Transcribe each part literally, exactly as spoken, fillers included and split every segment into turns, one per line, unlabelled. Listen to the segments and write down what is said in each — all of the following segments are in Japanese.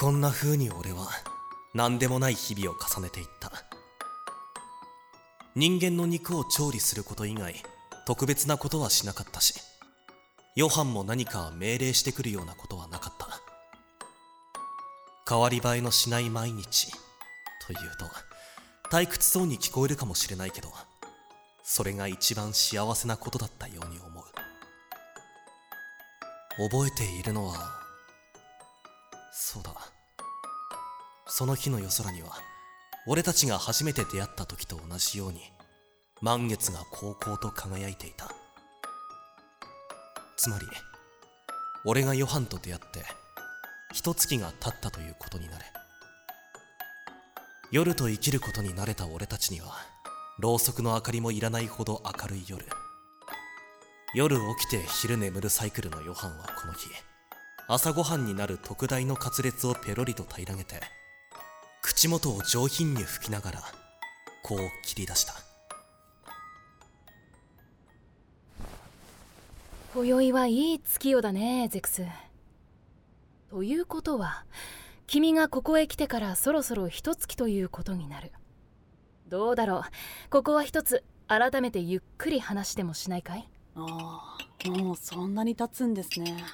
こんな風に俺は何でもない日々を重ねていった。人間の肉を調理すること以外特別なことはしなかったし、ヨハンも何か命令してくるようなことはなかった。変わり映えのしない毎日というと退屈そうに聞こえるかもしれないけど、それが一番幸せなことだったように思う。覚えているのは、そうだ、その日の夜空には俺たちが初めて出会った時と同じように満月がこうこうと輝いていた。つまり俺がヨハンと出会って一月が経ったということになる。夜と生きることに慣れた俺たちにはろうそくの明かりもいらないほど明るい夜。夜起きて昼眠るサイクルのヨハンはこの日、朝ごはんになる特大のカツレツをペロリと平らげて口元を上品に吹きながらこう切り出した。
今宵はいい月夜だね、ゼクス。ということは君がここへ来てからそろそろ一月ということになる。どうだろう、ここは一つ改めてゆっくり話してもしないかい？
ああ、もうそんなに経つんですね。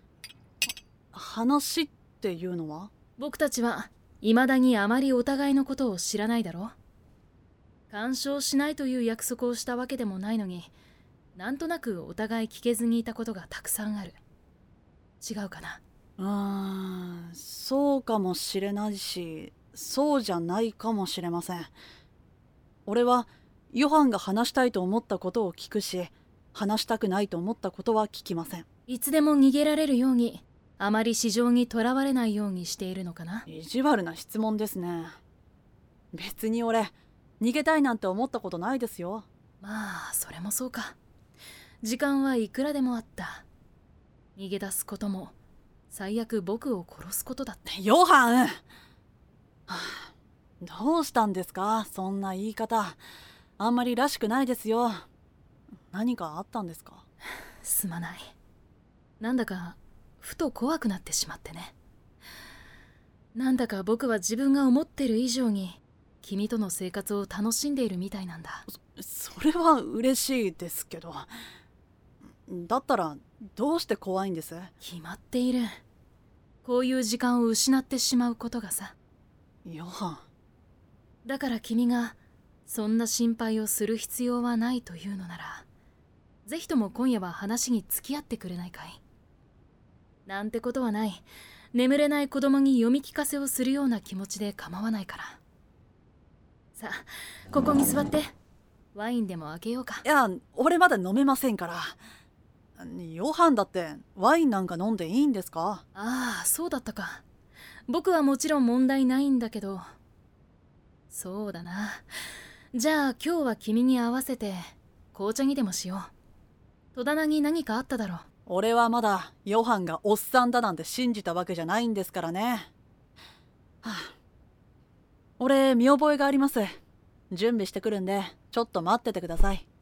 話っていうのは？
僕たちは未だにあまりお互いのことを知らないだろう。干渉しないという約束をしたわけでもないのに、なんとなくお互い聞けずにいたことがたくさんある。違うかな？
うーん、そうかもしれないし、そうじゃないかもしれません。俺はヨハンが話したいと思ったことを聞くし、話したくないと思ったことは聞きません。
いつでも逃げられるように、あまり市場にとらわれないようにしているのかな？
意地悪な質問ですね。別に俺逃げたいなんて思ったことないですよ。
まあそれもそうか。時間はいくらでもあった。逃げ出すことも最悪僕を殺すことだって。
ヨハン、はあ、どうしたんですか？そんな言い方あんまりらしくないですよ。何かあったんですか？
すまない。なんだかふと怖くなってしまってね。なんだか僕は自分が思ってる以上に君との生活を楽しんでいるみたいなんだ。
そ、それは嬉しいですけど、だったらどうして怖いんです？
決まっている。こういう時間を失ってしまうことがさ。
ヨハン。
だから君がそんな心配をする必要はないというのなら、ぜひとも今夜は話に付き合ってくれないかい？なんてことはない。眠れない子供に読み聞かせをするような気持ちで構わないから。さあ、ここに座って。ワインでも開けようか。
いや、俺まだ飲めませんから。ヨハンだってワインなんか飲んでいいんですか？
ああ、そうだったか。僕はもちろん問題ないんだけど。そうだな。じゃあ今日は君に合わせて紅茶にでもしよう。戸棚に何かあっただろう。
俺はまだヨハンがおっさんだなんて信じたわけじゃないんですからね。はあ、俺見覚えがあります。準備してくるんでちょっと待っててください。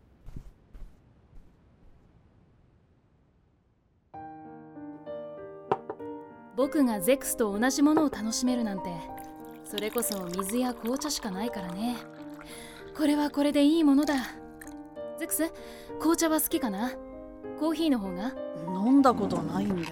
僕がゼクスと同じものを楽しめるなんて、それこそ水や紅茶しかないからね。これはこれでいいものだ。ゼクス、紅茶は好きかな？コーヒーの方が？
飲んだことないんで。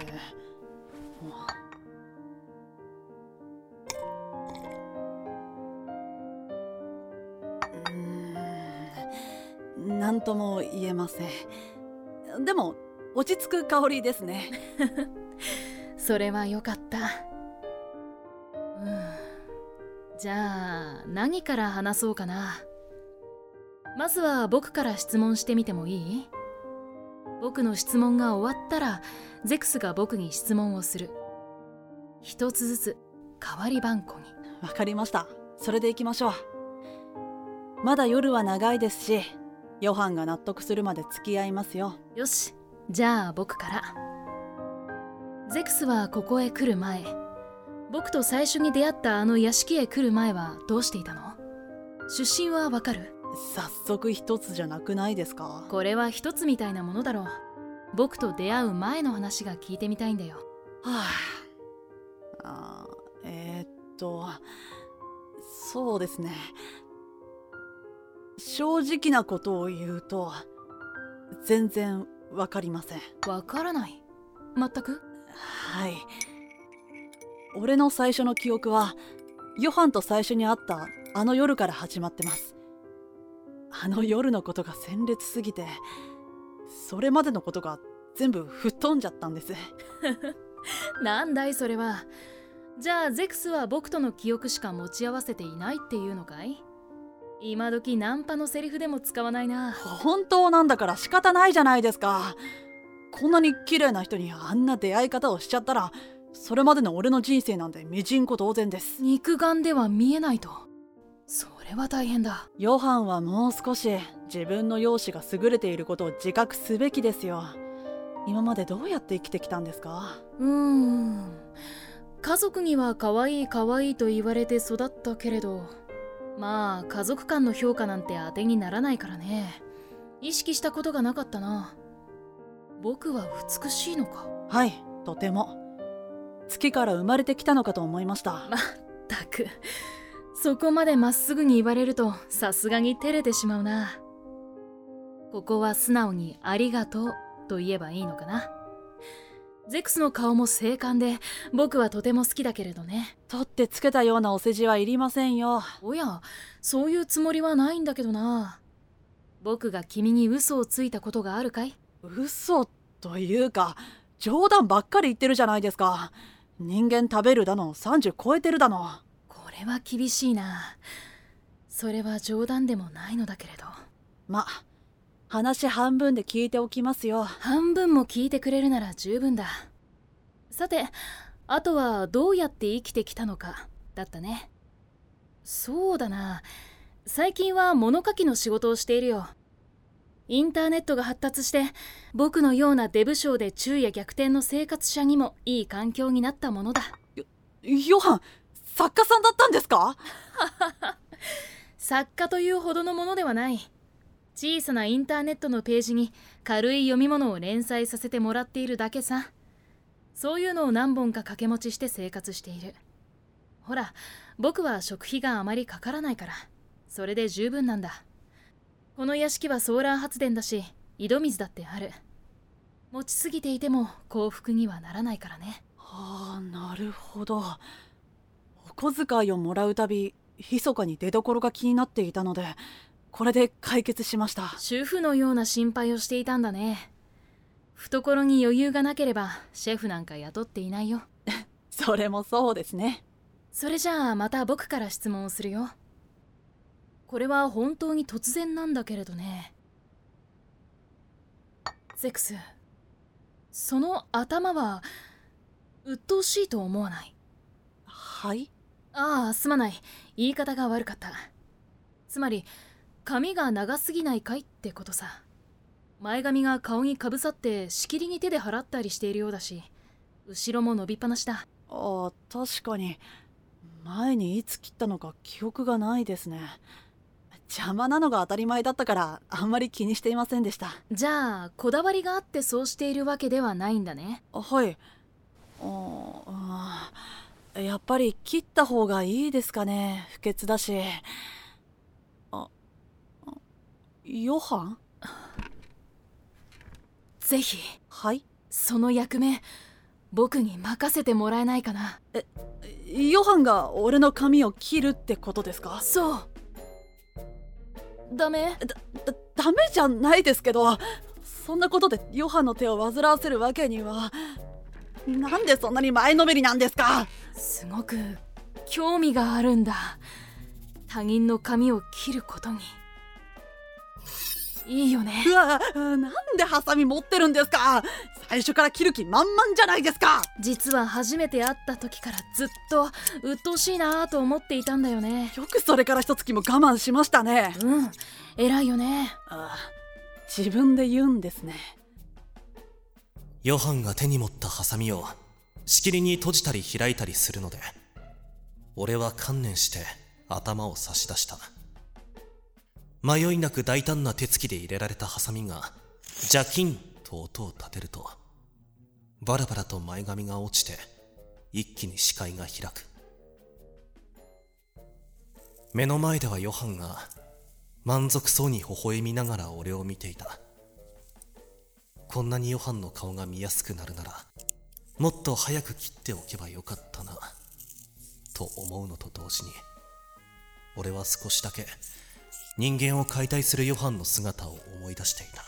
うーん、なんとも言えません。でも落ち着く香りですね。
それはよかった。うん。じゃあ何から話そうかな。まずは僕から質問してみてもいい？僕の質問が終わったらゼクスが僕に質問をする。一つずつ代わり番号に。
わかりました。それでいきましょう。まだ夜は長いですし、ヨハンが納得するまで付き合いますよ。
よし、じゃあ僕から。ゼクスはここへ来る前、僕と最初に出会ったあの屋敷へ来る前はどうしていたの？出身はわかる？
早速一つじゃなくないですか？
これは一つみたいなものだろう。僕と出会う前の話が聞いてみたいんだよ。
はあ、あとそうですね、正直なことを言うと全然わかりません。
わからない？全く？
はい。俺の最初の記憶はヨハンと最初に会ったあの夜から始まってます。あの夜のことが鮮烈すぎて、それまでのことが全部吹っ飛んじゃったんです。
なんだいそれは。じゃあゼクスは僕との記憶しか持ち合わせていないっていうのかい？今時ナンパのセリフでも使わないな。
本当なんだから仕方ないじゃないですか。こんなに綺麗な人にあんな出会い方をしちゃったら、それまでの俺の人生なんてミジンコ同然です。
肉眼では見えないと。それは大変だ。
ヨハンはもう少し自分の容姿が優れていることを自覚すべきですよ。今までどうやって生きてきたんですか？
うーん、家族には可愛い可愛いと言われて育ったけれど、まあ家族間の評価なんて当てにならないからね。意識したことがなかったな。僕は美しいのか？
はい、とても。月から生まれてきたのかと思いました。
まったく、そこまでまっすぐに言われるとさすがに照れてしまうな。ここは素直にありがとうと言えばいいのかな。ゼクスの顔も精悍で僕はとても好きだけれどね。
取ってつけたようなお世辞はいりませんよ。
おや、そういうつもりはないんだけどな。僕が君に嘘をついたことがあるかい？
嘘というか冗談ばっかり言ってるじゃないですか。人間食べるだのさんじゅう超えてるだの。
これは厳しいな。それは冗談でもないのだけれど。
ま、話半分で聞いておきますよ。
半分も聞いてくれるなら十分だ。さて、あとはどうやって生きてきたのかだったね。そうだな、最近は物書きの仕事をしているよ。インターネットが発達して僕のようなデブ症で昼夜逆転の生活者にもいい環境になったものだ。
よヨハン、作家さんだったんですか？
作家というほどのものではない。小さなインターネットのページに軽い読み物を連載させてもらっているだけさ。そういうのを何本か掛け持ちして生活している。ほら、僕は食費があまりかからないからそれで十分なんだ。この屋敷はソーラー発電だし井戸水だってある。持ちすぎていても幸福にはならないからね。
はあ、なるほど。お小遣いをもらうたび密かに出所が気になっていたので、これで解決しました。
主婦のような心配をしていたんだね。懐に余裕がなければシェフなんか雇っていないよ。
それもそうですね。
それじゃあまた僕から質問をするよ。これは本当に突然なんだけれどね。ゼクス、その頭は鬱陶しいと思わない？
はい？
ああ、すまない、言い方が悪かった。つまり髪が長すぎないかいってことさ。前髪が顔にかぶさってしきりに手で払ったりしているようだし、後ろも伸びっぱなしだ。
ああ、確かに前にいつ切ったのか記憶がないですね。邪魔なのが当たり前だったからあんまり気にしていませんでした。
じゃあこだわりがあってそうしているわけではないんだね。
はい。ああ、やっぱり切った方がいいですかね。不潔だし。あ、ヨハン？
ぜひ。
はい？
その役目僕に任せてもらえないかな。
え、ヨハンが俺の髪を切るってことですか？
そう。ダメ？
だ、だ、ダメじゃないですけど、そんなことでヨハンの手を煩わせるわけには。なんでそんなに前のめりなんですか？
すごく興味があるんだ、他人の髪を切ることに。いいよね。
うわ、なんでハサミ持ってるんですか？最初から切る気満々じゃないですか。
実は初めて会った時からずっと鬱陶しいなと思っていたんだよね。
よくそれから一月も我慢しましたね。
うん、偉いよね。
ああ、自分で言うんですね。
ヨハンが手に持ったハサミをしきりに閉じたり開いたりするので、俺は観念して頭を差し出した。迷いなく大胆な手つきで入れられたハサミがジャキンと音を立てると、バラバラと前髪が落ちて一気に視界が開く。 目の前ではヨハンが満足そうに微笑みながら俺を見ていた。こんなにヨハンの顔が見やすくなるならもっと早く切っておけばよかったなと思うのと同時に、俺は少しだけ人間を解体するヨハンの姿を思い出していた。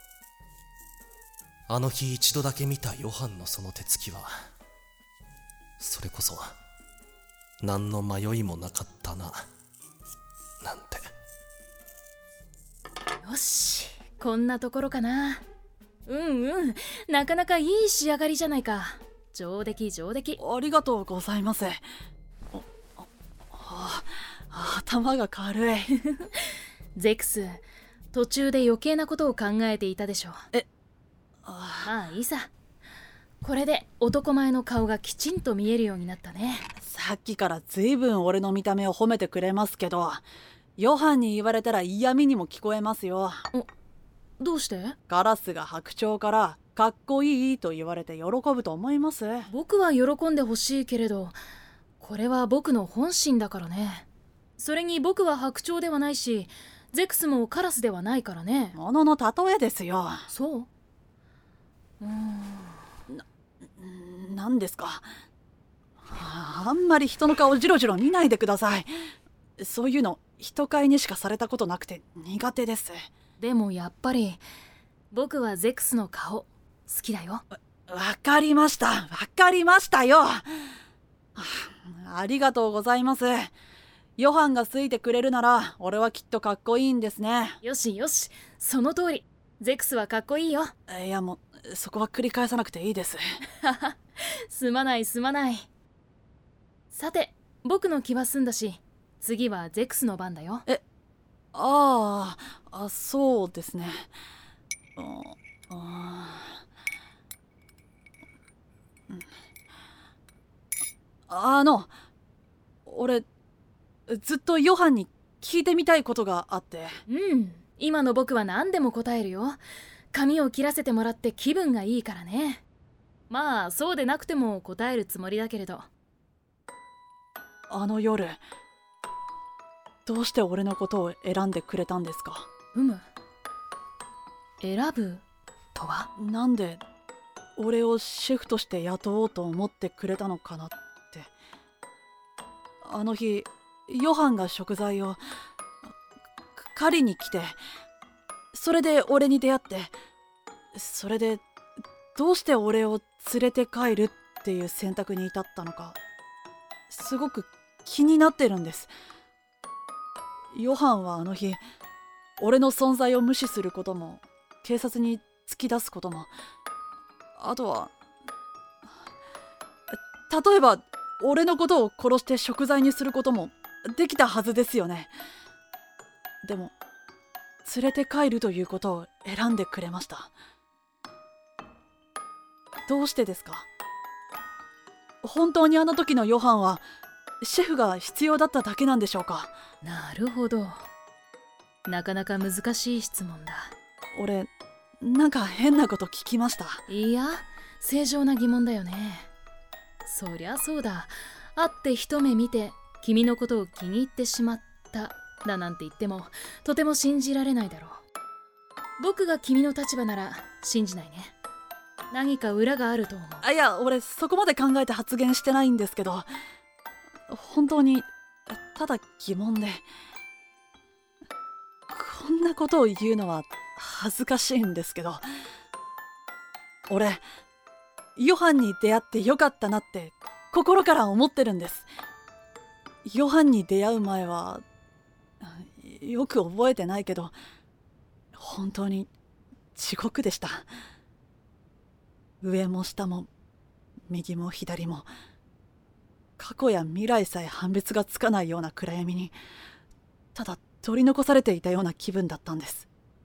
あの日一度だけ見たヨハンのその手つきは、それこそ何の迷いもなかったななんて。
よし、こんなところかな。うんうん、なかなかいい仕上がりじゃないか。上出来上出来。
ありがとうございます。ああ頭が軽い
ゼクス、途中で余計なことを考えていたでしょ。
え
あまあいいさ。これで男前の顔がきちんと見えるようになったね。
さっきからずいぶん俺の見た目を褒めてくれますけど、ヨハンに言われたら嫌味にも聞こえますよ。
どうして？
カラスが白鳥からかっこいいと言われて喜ぶと思います？
僕は喜んでほしいけれど、これは僕の本心だからね。それに僕は白鳥ではないし、ゼクスもカラスではないからね。
ものの例えですよ。
そう？うーん
な、なんですか。あんまり人の顔ジロジロ見ないでください。そういうの人飼いにしかされたことなくて苦手です。
でもやっぱり僕はゼクスの顔好きだよ。
わ、わかりました。わかりましたよ。ありがとうございます。ヨハンが好いてくれるなら俺はきっとかっこいいんですね。
よしよし、その通り。ゼクスはかっこいいよ。
いやもうそこは繰り返さなくていいです。
すまないすまない。さて、僕の気は済んだし、次はゼクスの番だよ。
えああ、あ、そうですね。ああ、あの俺ずっとヨハンに聞いてみたいことがあって。
うん、今の僕は何でも答えるよ。髪を切らせてもらって気分がいいからね。まあそうでなくても答えるつもりだけれど。
あの夜どうして俺のことを選んでくれたんですか？
うむ、選ぶとは？
なんで俺をシェフとして雇おうと思ってくれたのかなって。あの日ヨハンが食材を狩りに来て、それで俺に出会って、それでどうして俺を連れて帰るっていう選択に至ったのかすごく気になってるんです。ヨハンはあの日俺の存在を無視することも警察に突き出すことも、あとは例えば俺のことを殺して食材にすることもできたはずですよね。でも連れて帰るということを選んでくれました。どうしてですか？本当にあの時のヨハンはシェフが必要だっただけなんでしょうか？
なるほど。なかなか難しい質問だ。
俺なんか変なこと聞きました？
いや、正常な疑問だよね。そりゃそうだ。会って一目見て君のことを気に入ってしまっただなんて言ってもとても信じられないだろう。僕が君の立場なら信じないね。何か裏があると思う。
あ、いや俺そこまで考えて発言してないんですけど、本当にただ疑問で。こんなことを言うのは恥ずかしいんですけど、俺ヨハンに出会ってよかったなって心から思ってるんです。ヨハンに出会う前はよく覚えてないけど本当に地獄でした。上も下も右も左も過去や未来さえ判別がつかないような暗闇にただ取り残されていたような気分だったんです。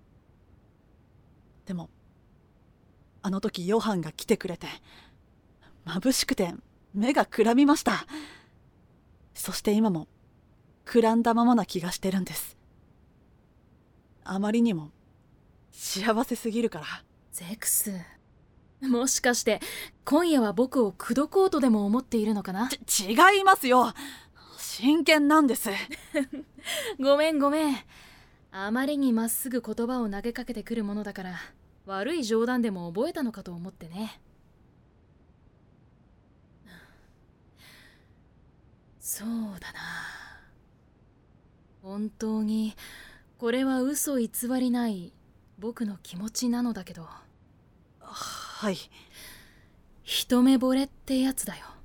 でもあの時ヨハンが来てくれて眩しくて目がくらみました。そして今もくらんだままな気がしてるんです。あまりにも幸せすぎるから。
ゼクス、もしかして今夜は僕を口説こうとでも思っているのかな？
ち違いますよ。 真剣なんです。
ごめんごめん。あまりにまっすぐ言葉を投げかけてくるものだから悪い冗談でも覚えたのかと思ってね。そうだな。本当にこれは嘘偽りない僕の気持ちなのだけど。
はい。
一目惚れってやつだよ。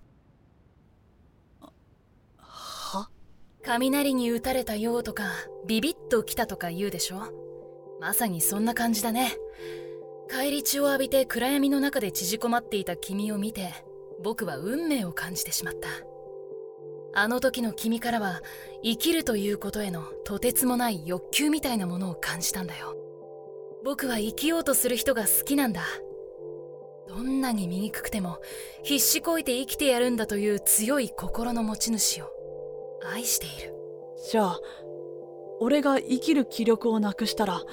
は？
雷に打たれたようとかビビッと来たとか言うでしょ。まさにそんな感じだね。返り血を浴びて暗闇の中で縮こまっていた君を見て僕は運命を感じてしまった。あの時の君からは生きるということへのとてつもない欲求みたいなものを感じたんだよ。僕は生きようとする人が好きなんだ。どんなに醜くても必死こいて生きてやるんだという強い心の持ち主を愛している。
じゃあ俺が生きる気力をなくしたら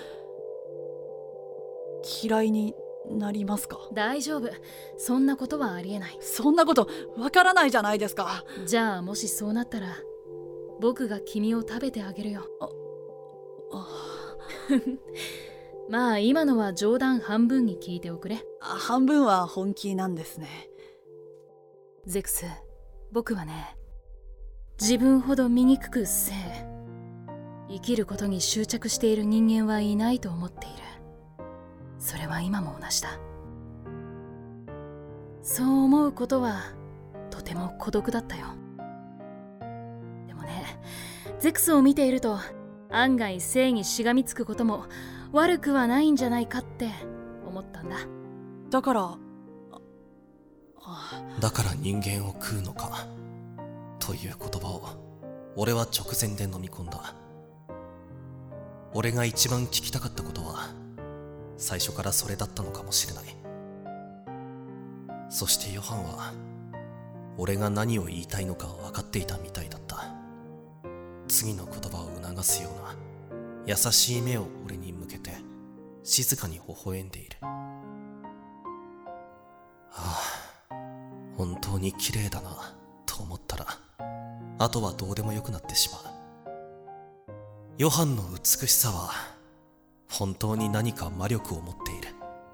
嫌いになりますか？
大丈夫、そんなことはありえない。
そんなことわからないじゃないですか。
じゃあもしそうなったら僕が君を食べてあげるよ。
ああ
まあ今のは冗談半分に聞いておくれ。
半分は本気なんですね。
ゼクス、僕はね、自分ほど醜くせえ生きることに執着している人間はいないと思っている。それは今も同じだ。そう思うことはとても孤独だったよ。でもね、ゼクスを見ていると案外性にしがみつくことも悪くはないんじゃないかって思ったんだ。
だから
だから人間を食うのかという言葉を俺は直前で飲み込んだ。俺が一番聞きたかったことは最初からそれだったのかもしれない。そしてヨハンは俺が何を言いたいのか分かっていたみたいだった。次の言葉を促すような優しい目を俺に向けて静かに微笑んでいる。ああ、本当に綺麗だなと思ったらあとはどうでもよくなってしまう。ヨハンの美しさは本当に何か魔力を持っている。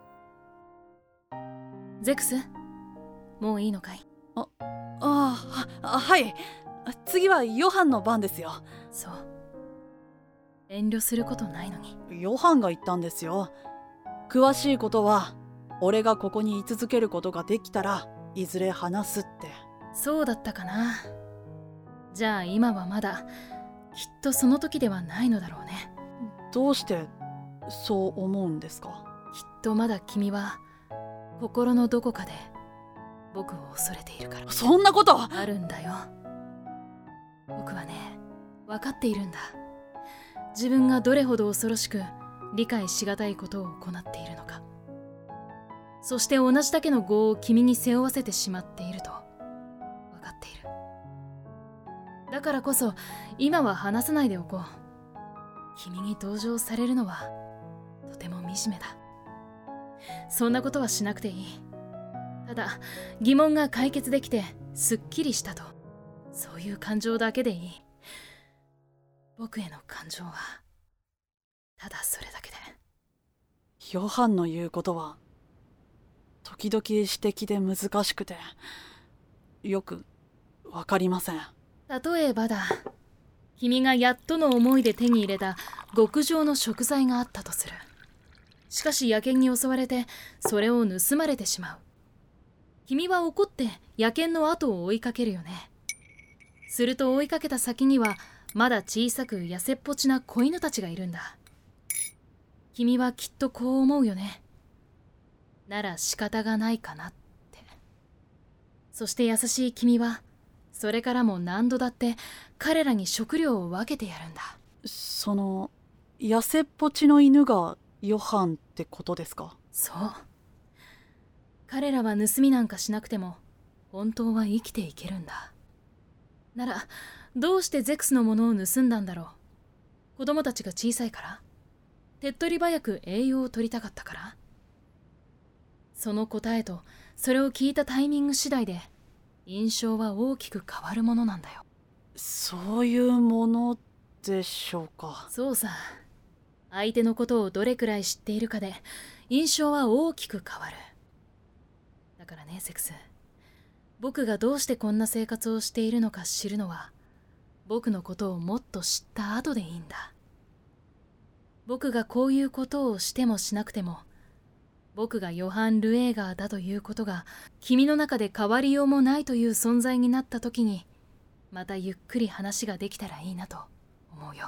ゼクス、もういいのかい？
あああ、はい。次はヨハンの番ですよ。
そう、遠慮することないのに。
ヨハンが言ったんですよ。詳しいことは俺がここに居続けることができたらいずれ話すって。
そうだったかな。じゃあ今はまだきっとその時ではないのだろうね。
どうしてそう思うんですか？
きっとまだ君は心のどこかで僕を恐れているから。
そんなこと
あるんだよ。僕はね、分かっているんだ。自分がどれほど恐ろしく理解しがたいことを行っているのか。そして同じだけの業を君に背負わせてしまっていると分かっている。だからこそ今は話さないでおこう。君に同情されるのはとても惨めだ。そんなことはしなくていい。ただ疑問が解決できてすっきりしたと、そういう感情だけでいい。僕への感情はただそれだけで。
ヨハンの言うことは時々指摘で難しくてよくわかりません。
例えばだ、君がやっとの思いで手に入れた極上の食材があったとする。しかし野犬に襲われてそれを盗まれてしまう。君は怒って野犬の後を追いかけるよね。すると追いかけた先にはまだ小さく痩せっぽちな子犬たちがいるんだ。君はきっとこう思うよね。なら仕方がないかなって。そして優しい君はそれからも何度だって彼らに食料を分けてやるんだ。
その痩せっぽちの犬がヨハンってことですか？
そう。彼らは盗みなんかしなくても本当は生きていけるんだ。ならどうしてゼクスのものを盗んだんだろう。子供たちが小さいから？手っ取り早く栄養を取りたかったから？その答えとそれを聞いたタイミング次第で印象は大きく変わるものなんだよ。
そういうものでしょうか。
そうさ。相手のことをどれくらい知っているかで印象は大きく変わる。だからね、セクス。僕がどうしてこんな生活をしているのか知るのは、僕のことをもっと知った後でいいんだ。僕がこういうことをしてもしなくても、僕がヨハン・ルエーガーだということが君の中で変わりようもないという存在になった時に、またゆっくり話ができたらいいなと思うよ。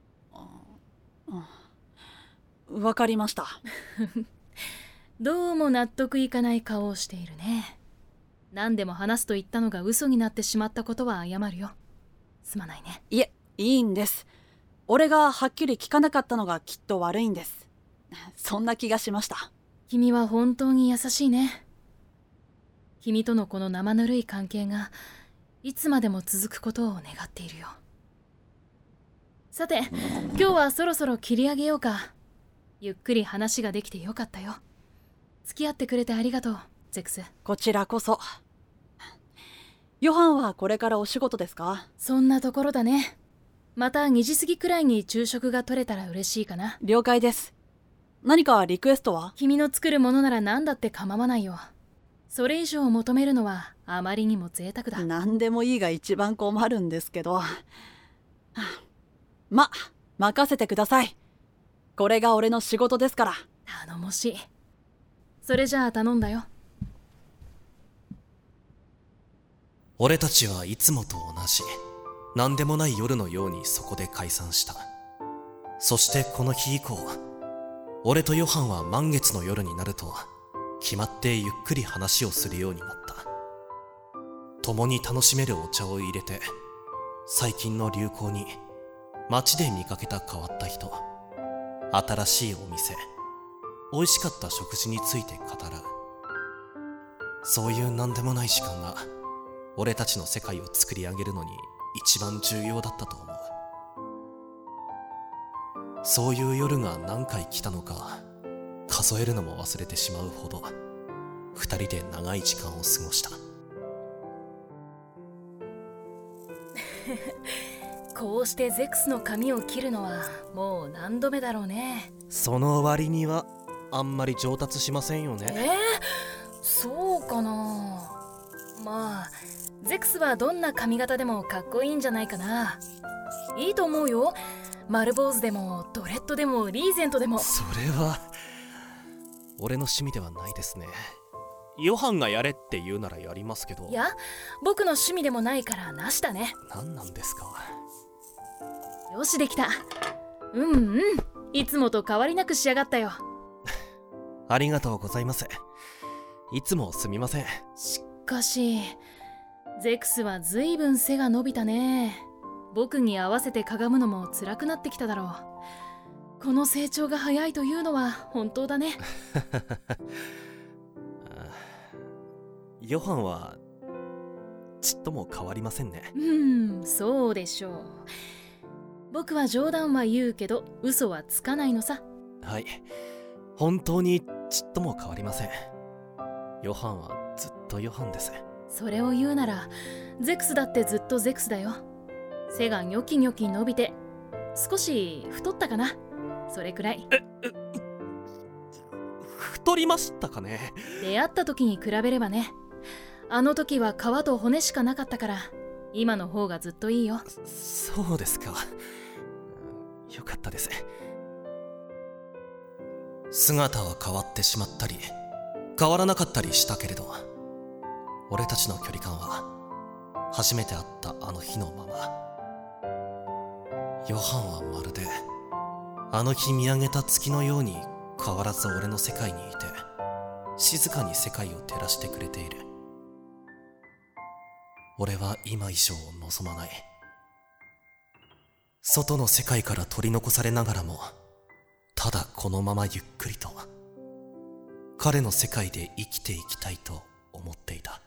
わかりました。
どうも納得いかない顔をしているね。何でも話すと言ったのが嘘になってしまったことは謝るよ。すまないね。
いえ、いいんです。俺がはっきり聞かなかったのがきっと悪いんです。そんな気がしました。
君は本当に優しいね。君とのこの生ぬるい関係がいつまでも続くことを願っているよ。さて、今日はそろそろ切り上げようか。ゆっくり話ができてよかったよ。付き合ってくれてありがとう、ゼクス。
こちらこそ。ヨハンはこれからお仕事ですか？
そんなところだね。またにじ過ぎくらいに昼食が取れたら嬉しいかな。
了解です。何かリクエストは？
君の作るものなら何だって構わないよ。それ以上求めるのはあまりにも贅沢だ。
何でもいいが一番困るんですけど。ま、任せてください。これが俺の仕事ですから。
頼もしい。それじゃあ頼んだよ。
俺たちはいつもと同じ何でもない夜のようにそこで解散した。そしてこの日以降、俺とヨハンは満月の夜になると決まってゆっくり話をするようになった。共に楽しめるお茶を入れて、最近の流行に、街で見かけた変わった人、新しいお店、美味しかった食事について語らう。そういう何でもない時間が俺たちの世界を作り上げるのに一番重要だったと思う。そういう夜が何回来たのか数えるのも忘れてしまうほど二人で長い時間を過ごした。
こうしてゼクスの髪を切るのはもう何度目だろうね。
その割にはあんまり上達しませんよね。
えー、そうかな。まあゼクスはどんな髪型でもかっこいいんじゃないかな。いいと思うよ。丸坊主でもドレッドでもリーゼントでも。
それは俺の趣味ではないですね。ヨハンがやれって言うならやりますけど。
いや、僕の趣味でもないからなしだね。
何なんですか。
よし、できた。うんうん、いつもと変わりなく仕上がったよ。
ありがとうございます。いつもすみません。
しかしゼクスはずいぶん背が伸びたね。僕に合わせてかがむのも辛くなってきただろう。この成長が早いというのは本当だね。
ヨハンはちっとも変わりませんね。
うん、そうでしょう。僕は冗談は言うけど嘘はつかないのさ。
はい、本当にちっとも変わりません。ヨハンはずっとヨハンです。
それを言うならゼクスだってずっとゼクスだよ。背がニョキニョキ伸びて少し太ったかな。それくらい。
ええ太りましたかね。
出会った時に比べればね。あの時は皮と骨しかなかったから今の方がずっといいよ。
そうですか。よかったです。姿は変わってしまったり変わらなかったりしたけれど、俺たちの距離感は初めて会ったあの日のまま。ヨハンはまるであの日見上げた月のように変わらず俺の世界にいて静かに世界を照らしてくれている。俺は今以上を望まない。外の世界から取り残されながらもただこのままゆっくりと彼の世界で生きていきたいと思っていた。